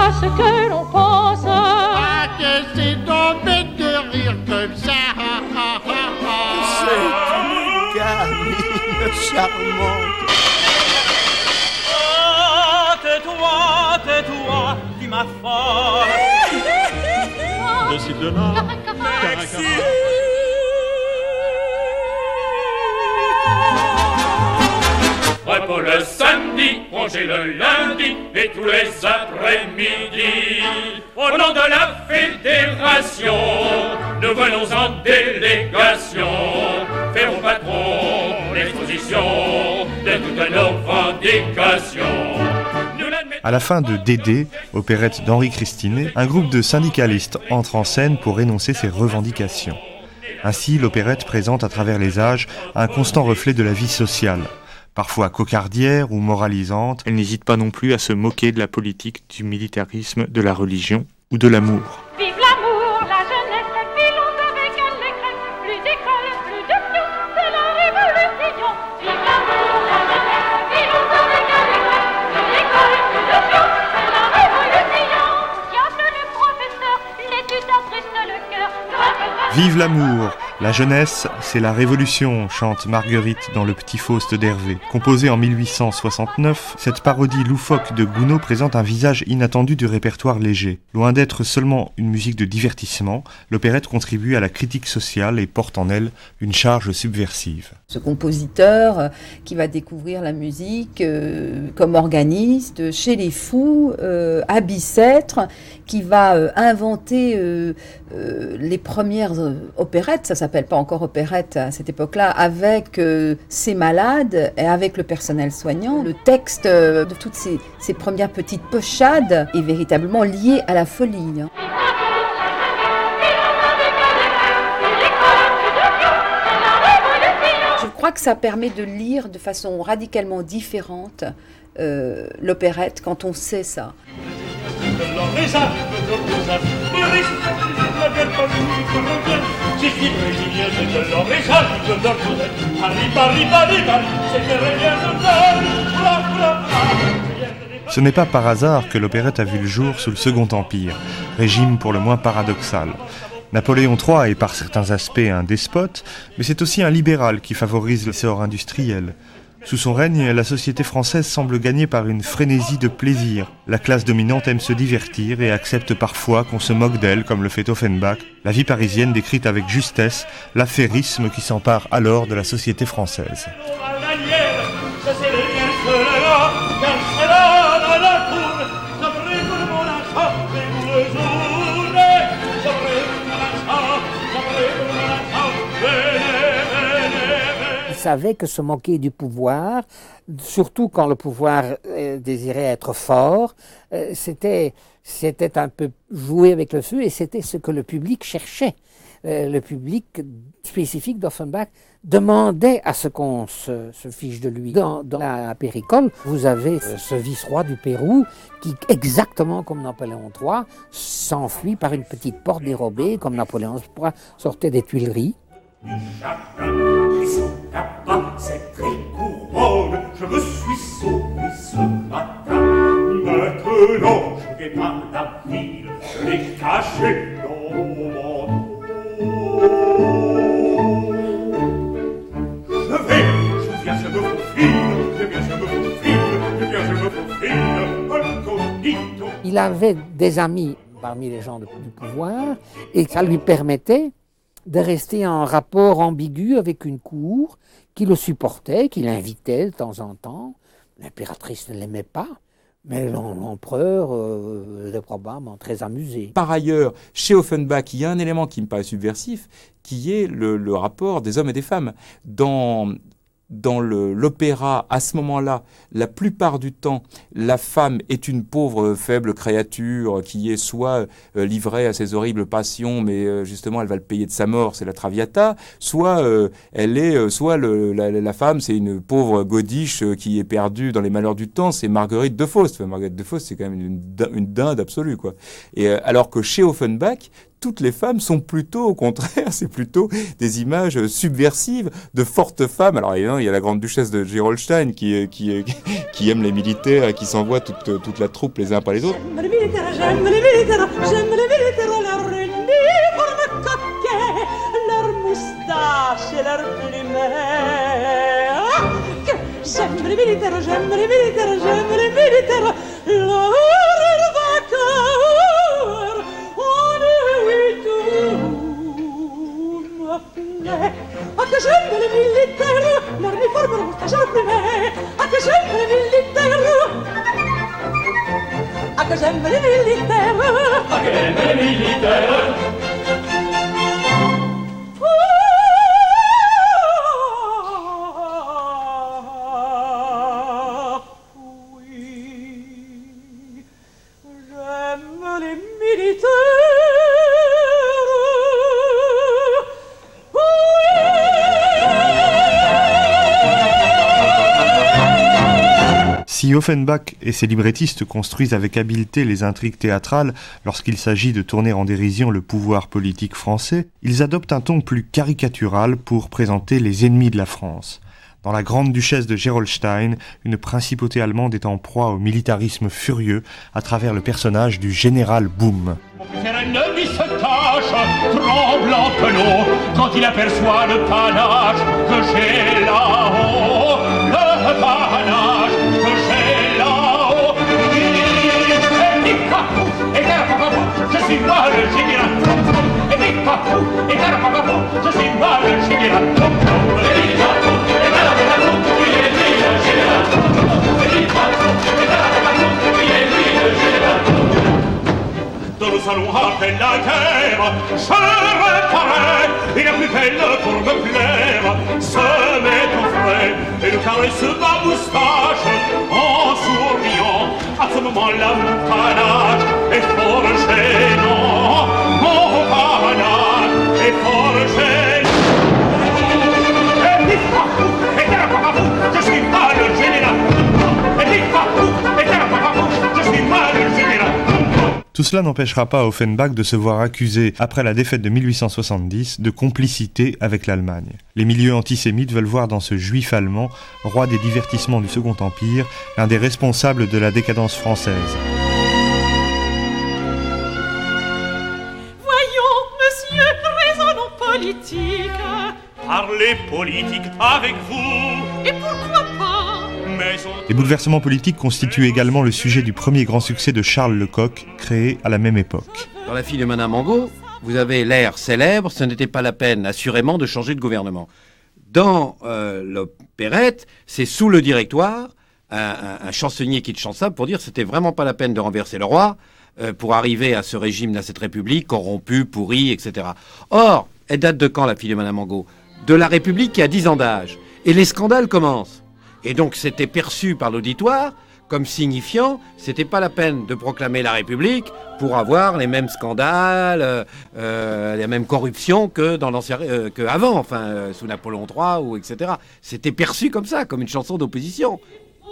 pas ce que l'on pense. Ah, que c'est donc bête de rire comme ça. C'est une gamine charmante. Oh, tais-toi, dis ma femme. Décide-la. Merci. Repos le samedi, congé le lundi et tous les après-midi. Au nom de la fédération, nous venons en délégation faire au patron l'exposition de toutes nos revendications. À la fin de Dédé, opérette d'Henri Christinet, un groupe de syndicalistes entre en scène pour énoncer ses revendications. Ainsi, l'opérette présente à travers les âges un constant reflet de la vie sociale. Parfois cocardière ou moralisante, elle n'hésite pas non plus à se moquer de la politique, du militarisme, de la religion ou de l'amour. Vive l'amour, la jeunesse, filons avec elle les crêpes. Plus d'école, plus de pions, c'est la révolution. Vive l'amour, la jeunesse, filons avec elle les crêpes. Plus d'école, plus de pions, c'est la révolution. Diable le professeur, l'étude attriste le cœur. Vive l'amour, la jeunesse, c'est la révolution, chante Marguerite dans Le Petit Faust d'Hervé. Composée en 1869, cette parodie loufoque de Gounod présente un visage inattendu du répertoire léger. Loin d'être seulement une musique de divertissement, l'opérette contribue à la critique sociale et porte en elle une charge subversive. Ce compositeur qui va découvrir la musique comme organiste chez les fous, à Bicêtre, qui va inventer les premières opérettes, ça s'appelle pas encore opérette à cette époque-là, avec ces malades et avec le personnel soignant. Le texte de toutes ces premières petites pochades est véritablement lié à la folie. Je crois que ça permet de lire de façon radicalement différente l'opérette quand on sait ça. Ce n'est pas par hasard que l'opérette a vu le jour sous le Second Empire, régime pour le moins paradoxal. Napoléon III est par certains aspects un despote, mais c'est aussi un libéral qui favorise l'essor industriel. Sous son règne, la société française semble gagnée par une frénésie de plaisir. La classe dominante aime se divertir et accepte parfois qu'on se moque d'elle, comme le fait Offenbach. La vie parisienne décrite avec justesse l'affairisme qui s'empare alors de la société française. Il savait que se moquer du pouvoir, surtout quand le pouvoir désirait être fort, c'était un peu jouer avec le feu et c'était ce que le public cherchait. Le public spécifique d'Offenbach demandait à ce qu'on se fiche de lui. Dans la Péricole, vous avez ce vice-roi du Pérou qui, exactement comme Napoléon III, s'enfuit par une petite porte dérobée, comme Napoléon III sortait des Tuileries. Cette couronne, je me suis sauvé ce matin. Maintenant, je vais par la ville, je l'ai caché dans mon manteau. Je viens, je me faufile, incognito. Il avait des amis parmi les gens du pouvoir et ça lui permettait de rester en rapport ambigu avec une cour qui le supportait, qui l'invitait de temps en temps. L'impératrice ne l'aimait pas, mais l'empereur était probablement très amusé. Par ailleurs, chez Offenbach, il y a un élément qui me paraît subversif, qui est le rapport des hommes et des femmes. Dans l'opéra, à ce moment-là, la plupart du temps, la femme est une pauvre, faible créature qui est soit livrée à ses horribles passions, mais justement, elle va le payer de sa mort, c'est la Traviata, soit la femme, c'est une pauvre godiche qui est perdue dans les malheurs du temps, c'est Marguerite de Faust. Marguerite de Faust, c'est quand même une dinde absolue, quoi. Et alors que chez Offenbach, toutes les femmes sont plutôt, au contraire, c'est plutôt des images subversives de fortes femmes. Alors évidemment, il y a la grande duchesse de Gerolstein qui aime les militaires et qui s'envoie toute la troupe les uns après les autres. J'aime les militaires, leurs uniformes coquets, leurs moustaches et leurs plumets. J'aime les militaires, leurs vainqueurs. On est tout me plaît. Ah que j'aime les militaires, leurs uniformes, leurs moustaches et leurs plumets. Ah que j'aime les militaires. Ah que j'aime les militaires. Ah que j'aime les militaires. Si Offenbach et ses librettistes construisent avec habileté les intrigues théâtrales lorsqu'il s'agit de tourner en dérision le pouvoir politique français, ils adoptent un ton plus caricatural pour présenter les ennemis de la France. Dans La Grande Duchesse de Gerolstein, une principauté allemande est en proie au militarisme furieux à travers le personnage du général Boum. Faire un ennemi se tâche, tremblant penaud, quand il aperçoit le panache que j'ai là-haut. Le panache que j'ai là-haut. Et carapapapou, je suis moi le général. Et carapapapou, et carapapapou, je suis moi le général. Et carapapapou, oui, et lui le général. Et carapapapou, oui, et lui le général. Dans le salon après la guerre, je reparais, et la plus belle pour me plaire se met au frais, et le caresse ma moustache en souriant. À ce moment-là, mon panache est fort gênant, mon panache est fort gênant. Et carapapapou, je suis pas le général. Et carapapapou, je suis pas le général. Tout cela n'empêchera pas Offenbach de se voir accusé, après la défaite de 1870, de complicité avec l'Allemagne. Les milieux antisémites veulent voir dans ce juif allemand, roi des divertissements du Second Empire, l'un des responsables de la décadence française. Voyons, monsieur, raisonnons politique. Parlez politique avec vous. Et pourquoi pas? Les bouleversements politiques constituent également le sujet du premier grand succès de Charles Lecoq, créé à la même époque. Dans La fille de Madame Angot, vous avez l'air célèbre, ce n'était pas la peine, assurément, de changer de gouvernement. Dans l'opérette, c'est sous le directoire, un chansonnier qui chante ça pour dire que c'était vraiment pas la peine de renverser le roi pour arriver à ce régime, à cette république corrompue, pourrie, etc. Or, elle date de quand, La fille de Madame Angot? De la République qui a 10 ans d'âge. Et les scandales commencent. Et donc c'était perçu par l'auditoire comme signifiant c'était pas la peine de proclamer la République pour avoir les mêmes scandales, la même corruption que dans qu'avant, enfin sous Napoléon III ou etc. C'était perçu comme ça, comme une chanson d'opposition.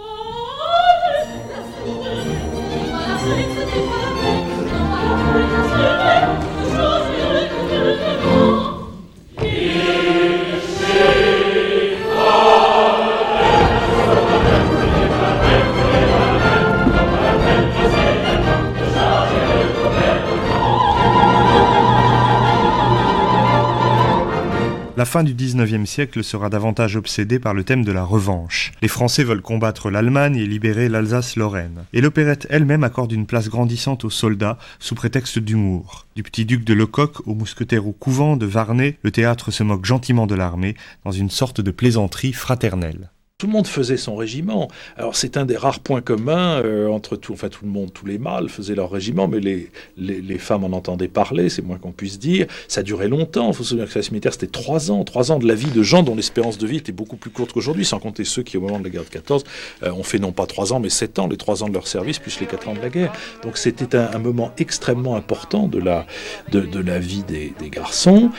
La fin du XIXe siècle sera davantage obsédée par le thème de la revanche. Les Français veulent combattre l'Allemagne et libérer l'Alsace-Lorraine. Et l'opérette elle-même accorde une place grandissante aux soldats sous prétexte d'humour. Du petit duc de Lecoq au mousquetaire au couvent de Varney, le théâtre se moque gentiment de l'armée dans une sorte de plaisanterie fraternelle. Tout le monde faisait son régiment. Alors c'est un des rares points communs entre tout le monde, tous les mâles faisaient leur régiment, mais les femmes en entendaient parler, c'est moins qu'on puisse dire. Ça durait longtemps. Il faut se souvenir que le service militaire c'était 3 ans de la vie de gens dont l'espérance de vie était beaucoup plus courte qu'aujourd'hui, sans compter ceux qui au moment de la guerre de 14 ont fait non pas 3 ans mais 7 ans, les 3 ans de leur service plus les 4 ans de la guerre. Donc c'était un moment extrêmement important de la vie des garçons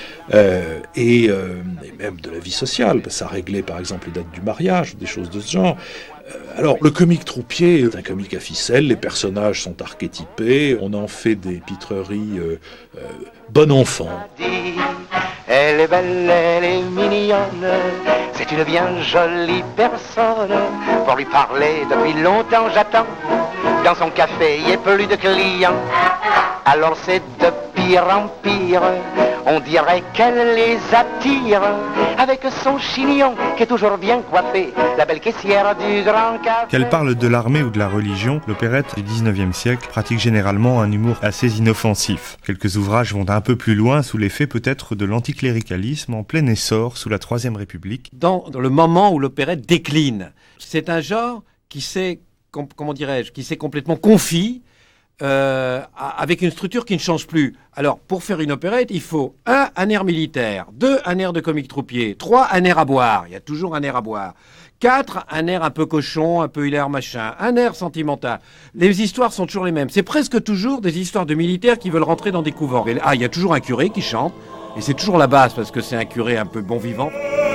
et même de la vie sociale. Ça réglait par exemple les dates du mariage, des choses de ce genre. Alors, le comique troupier est un comique à ficelle, les personnages sont archétypés, on en fait des pitreries bon enfant. Elle est belle, elle est mignonne, c'est une bien jolie personne. Pour lui parler depuis longtemps j'attends, dans son café il n'y a plus de clients. Alors c'est de pire en pire, on dirait qu'elle les attire. Avec son chignon qui est toujours bien coiffé, la belle caissière du grand café. Qu'elle parle de l'armée ou de la religion, l'opérette du 19e siècle pratique généralement un humour assez inoffensif. Quelques ouvrages vont un peu plus loin sous l'effet peut-être de l'anticléricalisme en plein essor sous la Troisième République. Dans le moment où l'opérette décline, c'est un genre qui s'est, comment dirais-je, qui s'est complètement confit avec une structure qui ne change plus. Alors, pour faire une opérette, il faut 1, un air militaire, 2, un air de comique troupier, 3, un air à boire, il y a toujours un air à boire, 4, un air un peu cochon, un peu hilaire machin, un air sentimental. Les histoires sont toujours les mêmes. C'est presque toujours des histoires de militaires qui veulent rentrer dans des couvents. Ah, il y a toujours un curé qui chante, et c'est toujours la base, parce que c'est un curé un peu bon vivant.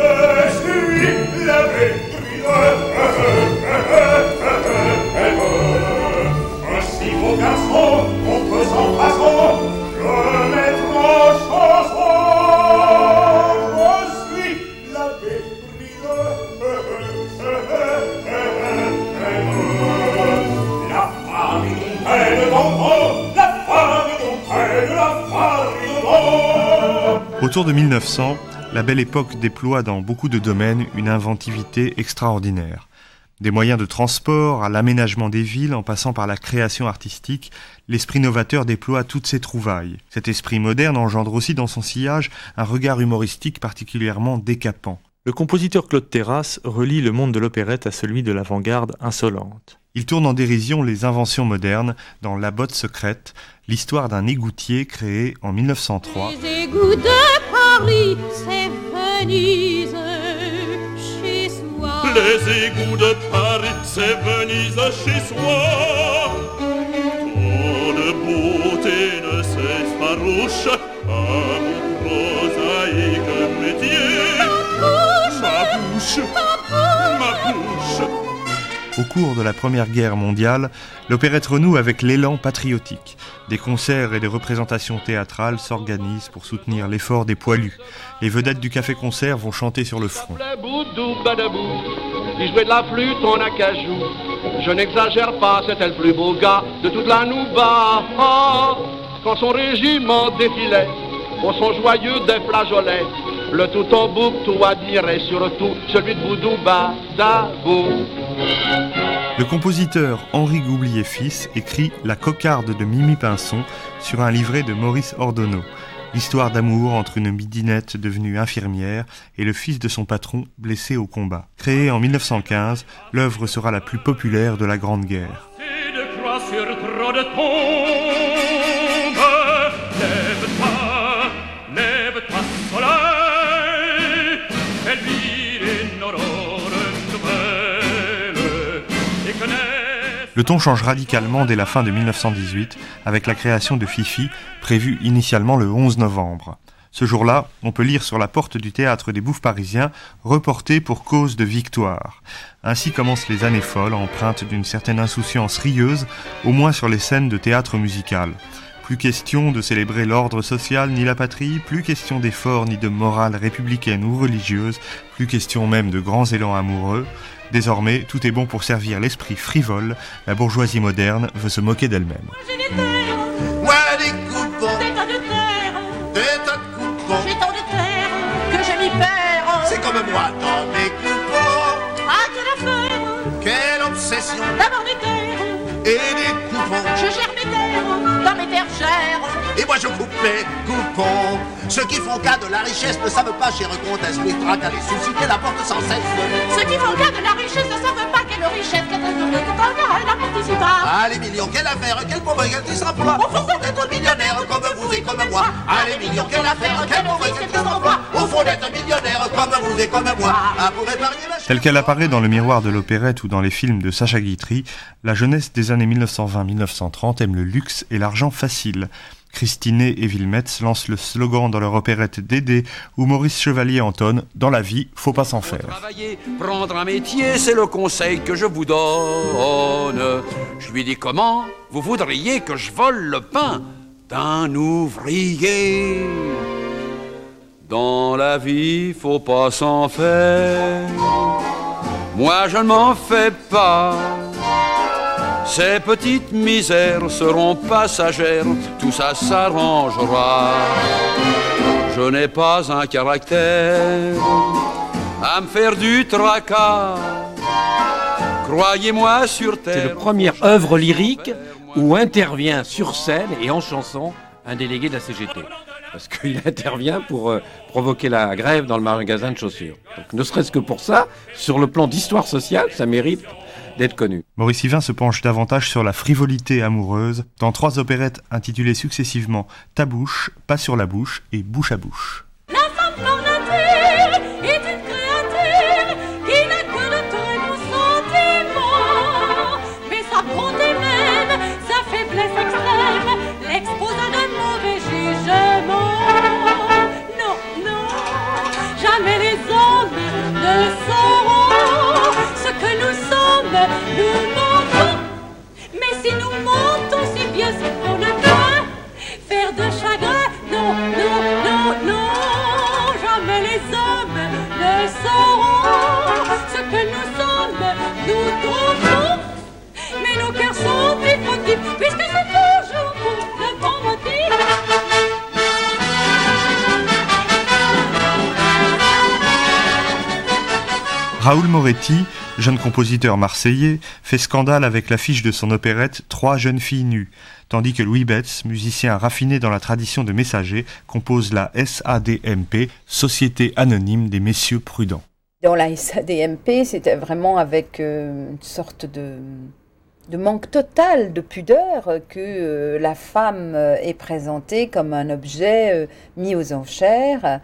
Garçon, on peut sans façon le mettre en chanson. Je suis l'abbé Brideux. La farine de bonbon, la farine de la farine de bonbon. Autour de 1900, la Belle Époque déploie dans beaucoup de domaines une inventivité extraordinaire. Des moyens de transport à l'aménagement des villes en passant par la création artistique, l'esprit novateur déploie toutes ses trouvailles. Cet esprit moderne engendre aussi dans son sillage un regard humoristique particulièrement décapant. Le compositeur Claude Terrasse relie le monde de l'opérette à celui de l'avant-garde insolente. Il tourne en dérision les inventions modernes dans La Botte secrète, l'histoire d'un égoutier créé en 1903. Les égouts de Paris, c'est Venise. Les égouts de Paris, c'est Venise chez soi. Tant de beauté ne s'effarouche à mon prosaïque métier. Ma bouche. Au cours de la Première Guerre mondiale, l'opérette renoue avec l'élan patriotique. Des concerts et des représentations théâtrales s'organisent pour soutenir l'effort des poilus. Les vedettes du café-concert vont chanter sur le front. Il jouait de la flûte en acajou. Je n'exagère pas, c'était le plus beau gars de toute la Nouba. Quand son régiment défilait, au son joyeux des flageolets, le tout en boucle, tout admirait, surtout celui de Boudou Badabou. Le compositeur Henri Goublier fils écrit La cocarde de Mimi Pinson sur un livret de Maurice Ordonneau. L'histoire d'amour entre une midinette devenue infirmière et le fils de son patron blessé au combat. Créée en 1915, l'œuvre sera la plus populaire de la Grande Guerre. Le ton change radicalement dès la fin de 1918 avec la création de Fifi, prévue initialement le 11 novembre. Ce jour-là, on peut lire sur la porte du théâtre des Bouffes parisiens « Reporté pour cause de victoire ». Ainsi commencent les années folles, empreintes d'une certaine insouciance rieuse, au moins sur les scènes de théâtre musical. Plus question de célébrer l'ordre social ni la patrie, plus question d'effort ni de morale républicaine ou religieuse, plus question même de grands élans amoureux. Désormais, tout est bon pour servir l'esprit frivole, la bourgeoisie moderne veut se moquer d'elle-même. Moi des coupons, des tas de terre, des tas de coupons, j'ai tant de terre que je m'y perds. C'est comme moi dans mes coupons. Ah, quelle affaire, quelle obsession d'avoir des terres et des coupons. Je gère mes terres dans mes terres chères. Et moi je coupe mes coupons. Ceux qui font cas de la richesse ne savent pas, chère comtesse, les traques à les susciter la porte sans cesse. Ceux qui font cas de la richesse ne savent pas quelle richesse, quelle la participa. Ah les millions, quelle affaire, quel pauvre, quel s'emploi. Au fond d'être millionnaire comme vous et comme moi. Ah les millions, quelle affaire, quel pauvre, quel s'emploi. Au fond d'être millionnaire comme vous et comme moi. Ah pour épargner ma Telle qu'elle apparaît dans le miroir de l'opérette ou dans les films de Sacha Guitry, la jeunesse des années 1920-1930 aime le luxe et l'argent facile. Christinet et Wilmetz lancent le slogan dans leur opérette Dédé, où Maurice Chevalier entonne « Dans la vie, faut pas s'en faire ». Travailler, prendre un métier, c'est le conseil que je vous donne. Je lui dis comment vous voudriez que je vole le pain d'un ouvrier. Dans la vie, faut pas s'en faire. Moi, je ne m'en fais pas. Ces petites misères seront passagères, tout ça s'arrangera. Je n'ai pas un caractère à me faire du tracas. Croyez-moi sur terre. C'est la première œuvre lyrique où intervient sur scène et en chanson un délégué de la CGT. Parce qu'il intervient pour provoquer la grève dans le magasin de chaussures. Donc ne serait-ce que pour ça, sur le plan d'histoire sociale, ça mérite d'être connu. Maurice Yvain se penche davantage sur la frivolité amoureuse dans 3 opérettes intitulées successivement Ta bouche, Pas sur la bouche et Bouche à bouche. La femme par nature est une créature qui n'a que de très bons sentiments. Mais sa bonté même, sa faiblesse extrême, l'expose à de mauvais jugements. Non, non, jamais les hommes ne sauront ce que nous sommes. Nous mentons, mais si nous mentons, c'est bien ce qu'on ne peut faire de chagrin. Non, non, non, non, jamais les hommes ne sauront ce que nous sommes. Nous trompons, mais nos cœurs sont plus fautifs, puisque c'est toujours pour le bon motif. Raoul Moretti, jeune compositeur marseillais, fait scandale avec l'affiche de son opérette 3 jeunes filles nues, tandis que Louis Betz, musicien raffiné dans la tradition de Messager, compose la SADMP, Société anonyme des messieurs prudents. Dans la SADMP, c'était vraiment avec une sorte de manque total de pudeur que la femme est présentée comme un objet mis aux enchères.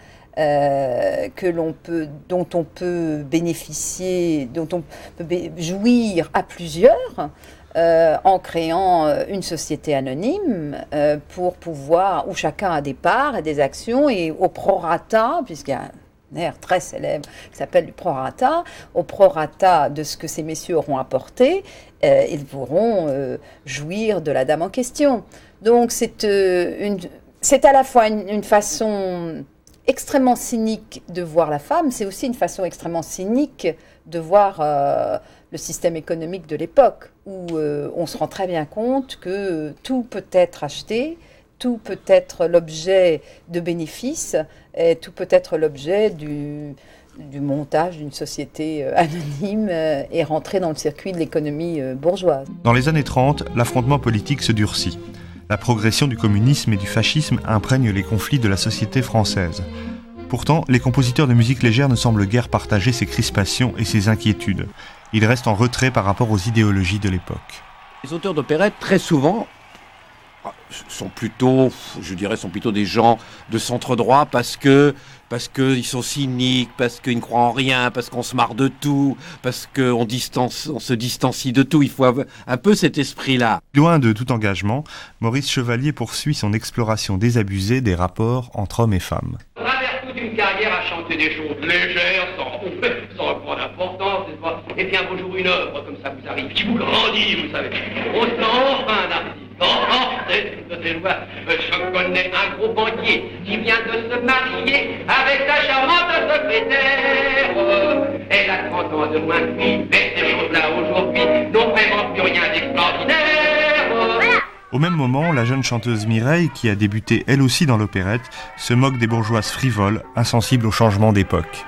Dont on peut bénéficier, dont on peut jouir à plusieurs en créant une société anonyme pour pouvoir, où chacun a des parts et des actions, et au prorata, puisqu'il y a un air très célèbre qui s'appelle du prorata, au prorata de ce que ces messieurs auront apporté, ils pourront jouir de la dame en question. Donc c'est à la fois une façon extrêmement cynique de voir la femme, c'est aussi une façon extrêmement cynique de voir le système économique de l'époque, où on se rend très bien compte que tout peut être acheté, tout peut être l'objet de bénéfices, et tout peut être l'objet du montage d'une société anonyme et rentrer dans le circuit de l'économie bourgeoise. Dans les années 30, l'affrontement politique se durcit. La progression du communisme et du fascisme imprègne les conflits de la société française. Pourtant, les compositeurs de musique légère ne semblent guère partager ces crispations et ces inquiétudes. Ils restent en retrait par rapport aux idéologies de l'époque. Les auteurs d'opérettes, très souvent, sont plutôt des gens de centre droit parce qu'ils sont cyniques, parce qu'ils ne croient en rien, parce qu'on se marre de tout, parce qu'on se distancie de tout. Il faut avoir un peu cet esprit-là. Loin de tout engagement, Maurice Chevalier poursuit son exploration désabusée des rapports entre hommes et femmes. On traverse toute une carrière à chanter des choses légères, sans grande importance, n'est-ce pas? Et puis un beau jour, une œuvre comme ça vous arrive, qui vous grandit, vous savez. On se sent enfin un artiste. Je connais un gros banquier qui vient de se marier avec sa charmante secrétaire. Elle a 30 ans de moins que lui, mais ces choses-là aujourd'hui n'ont vraiment plus rien d'extraordinaire. Au même moment, la jeune chanteuse Mireille, qui a débuté elle aussi dans l'opérette, se moque des bourgeoises frivoles, insensibles aux changements d'époque.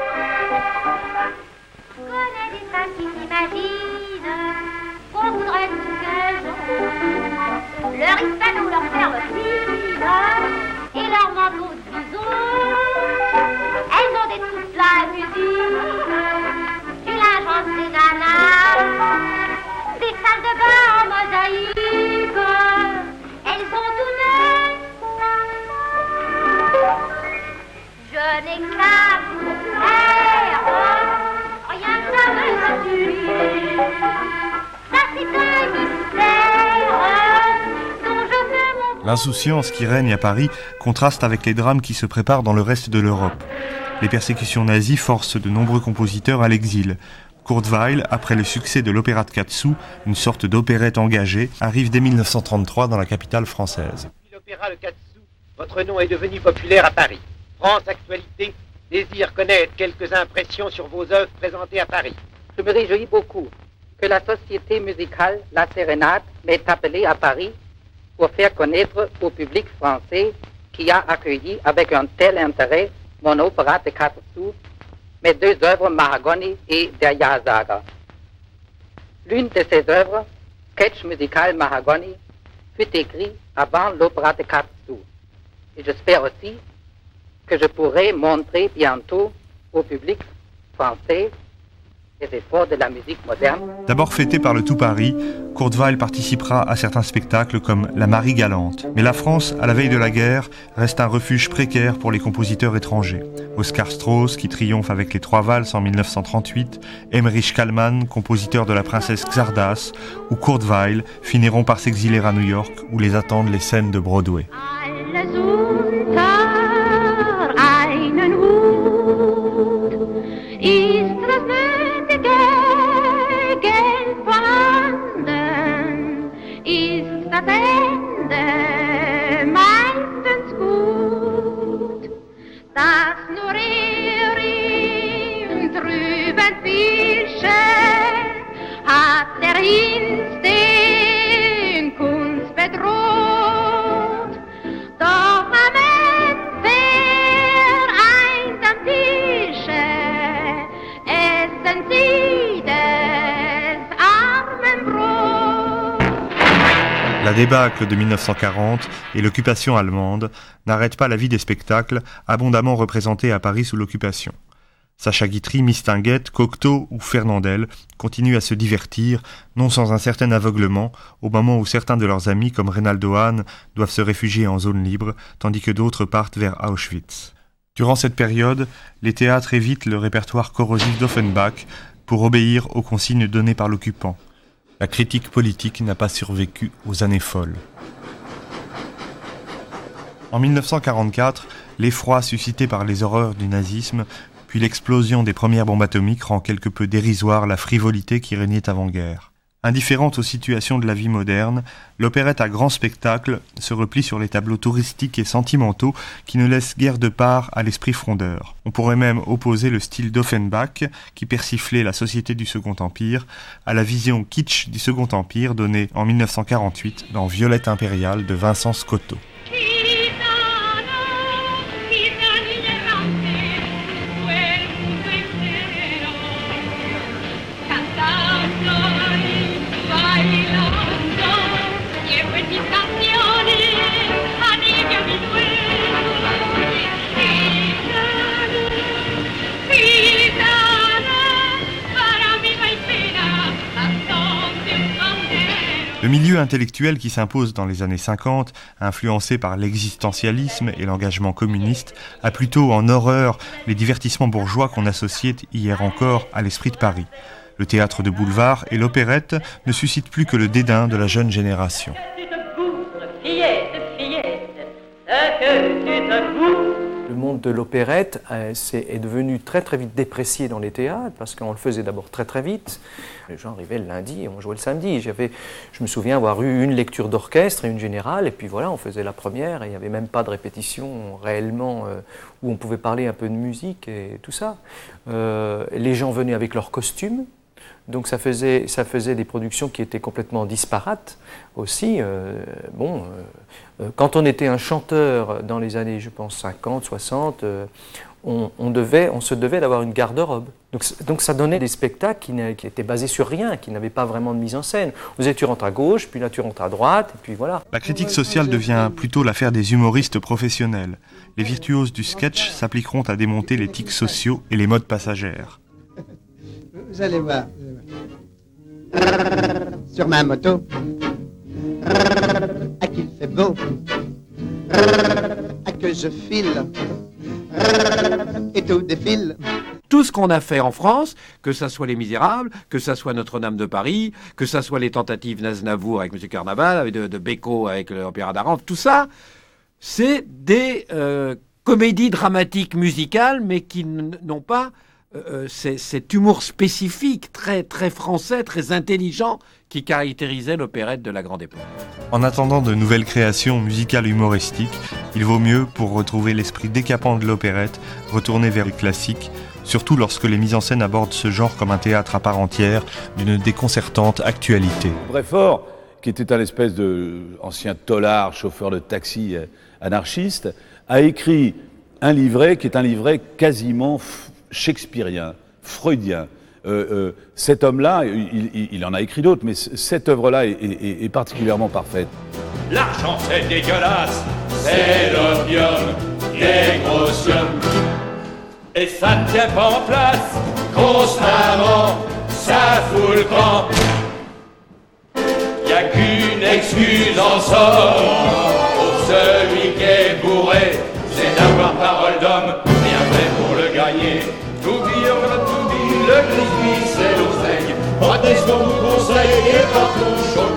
Leur hispano, leur ferme fine et leur manteau de bison. Elles ont des troupes la musique, du linge en des nanas, des salles de bain en mosaïque. Elles sont tout neuves. Je n'ai que ça pour faire, rien que ça me suffit. Ça c'est un mystère. L'insouciance qui règne à Paris contraste avec les drames qui se préparent dans le reste de l'Europe. Les persécutions nazies forcent de nombreux compositeurs à l'exil. Kurt Weill, après le succès de l'opéra de Katsu, une sorte d'opérette engagée, arrive dès 1933 dans la capitale française. Depuis l'opéra de Katsu, votre nom est devenu populaire à Paris. France Actualité désire connaître quelques impressions sur vos œuvres présentées à Paris. Je me réjouis beaucoup que la société musicale La Sérénade m'ait appelé à Paris pour faire connaître au public français qui a accueilli avec un tel intérêt mon opéra de Katsu, mes deux œuvres Mahagoni et Derya Zaga. L'une de ces œuvres, sketch musical Mahagoni, fut écrite avant l'opéra de Katsu. Et j'espère aussi que je pourrai montrer bientôt au public français les efforts de la musique moderne. D'abord fêté par le tout Paris, Kurt Weill participera à certains spectacles comme La Marie Galante. Mais la France, à la veille de la guerre, reste un refuge précaire pour les compositeurs étrangers. Oscar Strauss, qui triomphe avec les Trois Valses en 1938, Emmerich Kallmann, compositeur de La Princesse Xardas, ou Kurt Weill finiront par s'exiler à New York, où les attendent les scènes de Broadway. La débâcle de 1940 et l'occupation allemande n'arrêtent pas la vie des spectacles abondamment représentés à Paris sous l'occupation. Sacha Guitry, Mistinguett, Cocteau ou Fernandel continuent à se divertir, non sans un certain aveuglement, au moment où certains de leurs amis, comme Reynaldo Hahn, doivent se réfugier en zone libre, tandis que d'autres partent vers Auschwitz. Durant cette période, les théâtres évitent le répertoire corrosif d'Offenbach pour obéir aux consignes données par l'occupant. La critique politique n'a pas survécu aux années folles. En 1944, l'effroi suscité par les horreurs du nazisme, puis l'explosion des premières bombes atomiques rend quelque peu dérisoire la frivolité qui régnait avant-guerre. Indifférente aux situations de la vie moderne, l'opérette à grand spectacle se replie sur les tableaux touristiques et sentimentaux qui ne laissent guère de part à l'esprit frondeur. On pourrait même opposer le style d'Offenbach, qui persiflait la société du Second Empire, à la vision kitsch du Second Empire donnée en 1948 dans Violette impériale de Vincent Scotto. Le milieu intellectuel qui s'impose dans les années 50, influencé par l'existentialisme et l'engagement communiste, a plutôt en horreur les divertissements bourgeois qu'on associait hier encore à l'esprit de Paris. Le théâtre de boulevard et l'opérette ne suscitent plus que le dédain de la jeune génération. Le monde de l'opérette est devenu très très vite déprécié dans les théâtres parce qu'on le faisait d'abord très très vite. Les gens arrivaient le lundi et on jouait le samedi. Je me souviens avoir eu une lecture d'orchestre et une générale et puis voilà, on faisait la première et il n'y avait même pas de répétition réellement où on pouvait parler un peu de musique et tout ça. Les gens venaient avec leurs costumes. Donc ça faisait des productions qui étaient complètement disparates aussi. Quand on était un chanteur dans les années, je pense, 50, 60, on se devait d'avoir une garde-robe. Donc ça donnait des spectacles qui étaient basés sur rien, qui n'avaient pas vraiment de mise en scène. Vous savez, tu rentres à gauche, puis là tu rentres à droite, et puis voilà. La critique sociale devient plutôt l'affaire des humoristes professionnels. Les virtuoses du sketch s'appliqueront à démonter les tics sociaux et les modes passagères. Vous allez voir. Sur ma moto, à qu'il fait beau, à que je file, et tout défile. tout ce qu'on a fait en France, que ça soit Les Misérables, que ça soit Notre-Dame de Paris, que ça soit les tentatives d'Aznavour avec M. Carnaval, de Beko avec l'Opéra d'Arendt, tout ça, c'est des comédies dramatiques musicales, mais qui n'ont pas cet humour spécifique, très, très français, très intelligent, qui caractérisait l'opérette de la grande époque. En attendant de nouvelles créations musicales humoristiques, il vaut mieux, pour retrouver l'esprit décapant de l'opérette, retourner vers le classique, surtout lorsque les mises en scène abordent ce genre comme un théâtre à part entière, d'une déconcertante actualité. Bréfort, qui était un espèce d'ancien tolard, chauffeur de taxi anarchiste, a écrit un livret qui est un livret quasiment shakespearien, freudien. Cet homme-là, il en a écrit d'autres, mais cette œuvre-là est particulièrement parfaite. L'argent c'est dégueulasse, c'est l'opium, des grossium. Et ça ne tient pas en place, constamment, ça fout le camp. Y a qu'une excuse en somme, pour celui qui est bourré, c'est d'avoir parole d'homme, rien fait pour le gagner. Le gris, c'est l'oseille. Protestons, vous conseille et partons chaud